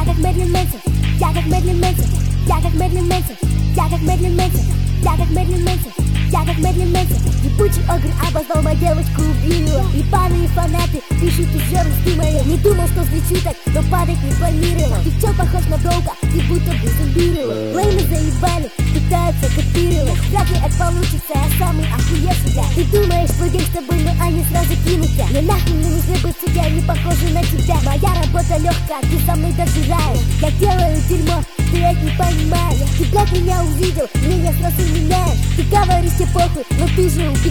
как Мерлин Мэнсон, я как Мерлин Мэнсон, я как Мерлин Мэнсон, я как Мерлин Мэнсон, я как Мерлин Мэнсон, я как Мерлин Мэнсон. Ебучий огр обозвал мою девочку, убил. И паны, и фанаты пишут из жерн стимая. Не думал, что взлечу так, но падать не планировал. Ты чё похож на долго, и будто бы зомбировал. Лейны заебали, пытаются копировать. Вряд ли это получится, я самый охуевший, бля. Ты думаешь, твой день с тобой, но они сразу кинутся. Но нахуй не нужны быть судья, не похожи на тебя. Моя работа легкая, ты со мной дожираешь. Я делаю дерьмо, ты это не понимаешь. Ты, блядь, меня увидел, меня сразу меняешь. Ты говоришь, тебе похуй, но ты же убегаешь.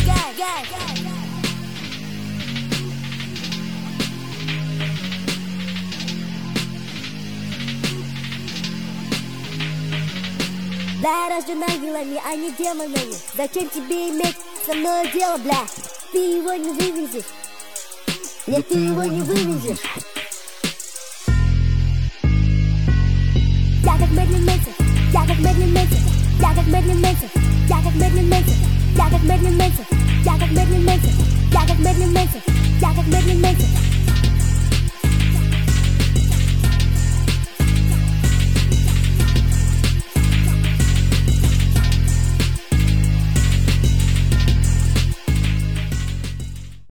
Да, я рожден ангелами, а не демонами. Зачем тебе иметь со мной дело, бля? Ты его не вывезешь. Нет, ты его не вывезешь. Я как Мерлин Мэнсон, я как Мерлин Мэнсон, я как Мерлин Мэнсон, я как Мерлин Мэнсон, я как Мерлин Мэнсон, я как Мерлин Мэнсон, я как Мерлин Мэнсон, я как Мерлин Мэнсон.